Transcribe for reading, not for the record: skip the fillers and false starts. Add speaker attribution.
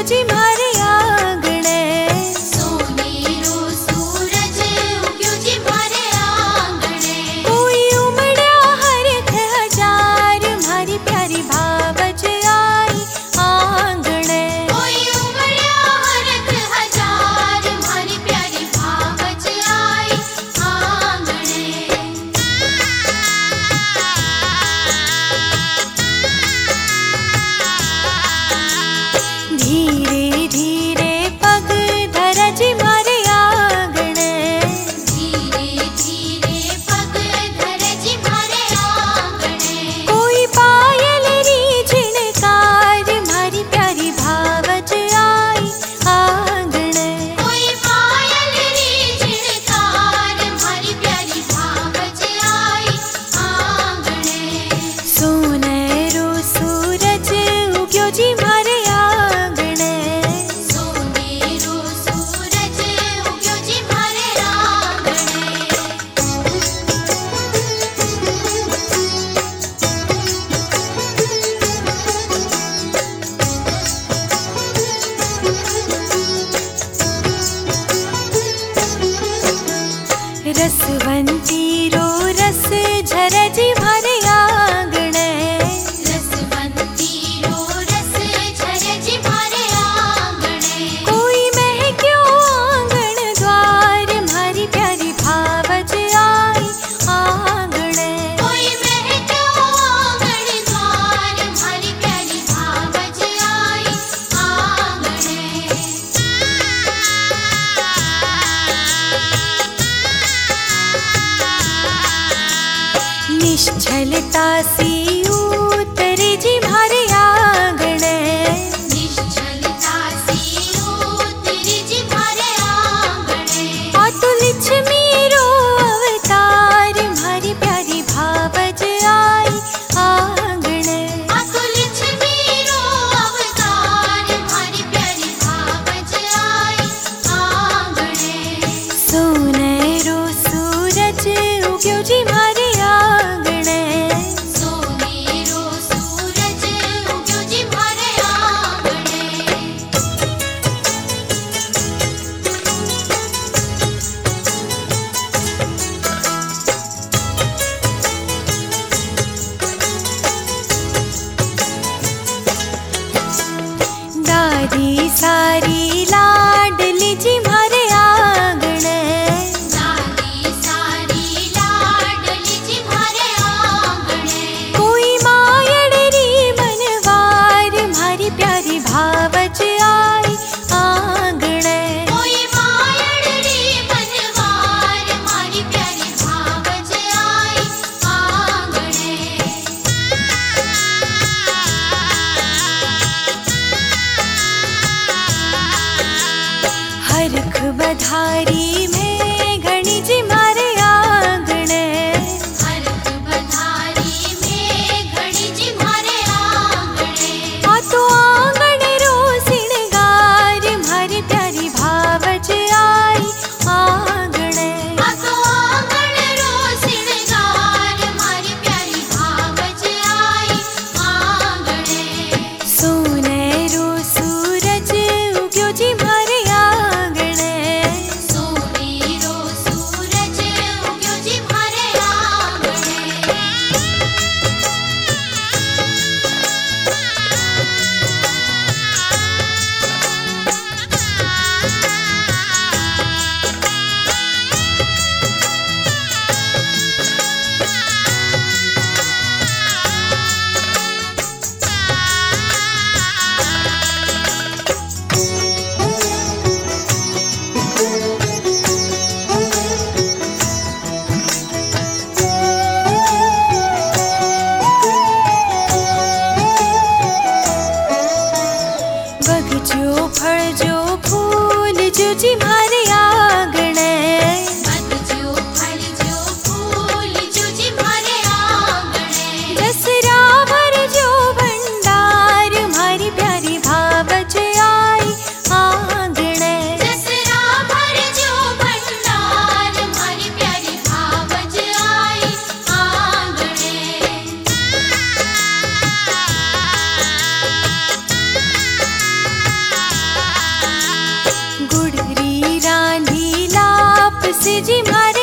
Speaker 1: जी मारे आंगणे।
Speaker 2: सोनेरो सूरज उग्यो जी मारे आंगणे।
Speaker 1: कोई उमड़्या हरख हजार मारी प्यारी भावज आई आंगणे।
Speaker 2: कोई उमड़्या हरख हजार मारी प्यारी भावज आई आंगणे।
Speaker 1: धीरे धीरे पग धर जी मारे आंगणे।
Speaker 2: धीरे धीरे पग धर जी मारे आंगणे।
Speaker 1: कोई पायल री झिणकार मारी प्यारी भावज आई आंगणे।
Speaker 2: कोई पायल री झिणकार मारी प्यारी भावज आई आंगणे।
Speaker 1: सोनेरो सूरज उग्यो जी मारे आंगणे।
Speaker 2: सोनेरो सूरज उग्यो जी मारे आंगणे।
Speaker 1: रसवंती रो रस झर जी मारे आंगणे।
Speaker 2: रसवंती रो रस झर जी मारे आंगणे।
Speaker 1: कोई महक्यो आंगण द्वार मारी प्यारी भावज आई आंगणे।
Speaker 2: कोई महक्यो आंगण द्वार मारी प्यारी भावज आई आंगणे।
Speaker 1: निश्चलता सी उतरे जी मारे आंगणे।
Speaker 2: निश्चलता सी उतरी जी मारे आंगणे।
Speaker 1: अतुलिछमी रो अवतार मारी प्यारी भावज आई आंगणे।
Speaker 2: अतुलिछमी रो अवतार मारी प्यारी भावज आई आंगणे।
Speaker 1: सोनेरो सूरज उग्यो जी मारे आंगणे।
Speaker 2: सोनेरो सूरज उग्यो जी मारे आंगणे।
Speaker 1: दादी सारी लाडली जी मारे आंगणे।
Speaker 2: दादी सारी लाडली जी मारे आंगणे।
Speaker 1: कोई मायड़ री मनवार मारी प्यारी भावज आई आंगणे।
Speaker 2: कोई मायड़ री बनवार मारी प्यारी भावज आई आंगणे।
Speaker 1: हरख बधारी में घणी जी मारे आंगणे।
Speaker 2: हरख बधारी में घड़ी जी मारे आंगणे।
Speaker 1: आ तो आंगण रो सिणगार मारी प्यारी भावज आई आंगणे।
Speaker 2: आतो आंगण रो सिणगार मारी प्यारी भावज आई आंगणे।
Speaker 1: सोनेरो सूरज उग्यो जी मारे आंगणे।
Speaker 2: सोनेरो सूरज उग्यो जी मारे आंगणे।
Speaker 1: बगजो फळजो फूल जो जी मारे आंगणे।
Speaker 2: बगजो फलजो फूल जो जी मारे आंगणे।
Speaker 1: दसरा भरजो भंडार मारी प्यारी भावज आई आंगणे।
Speaker 2: दसरा भरजो भंडार मारी प्यारी भावज आई आंगणे।
Speaker 1: बरसे जी मारे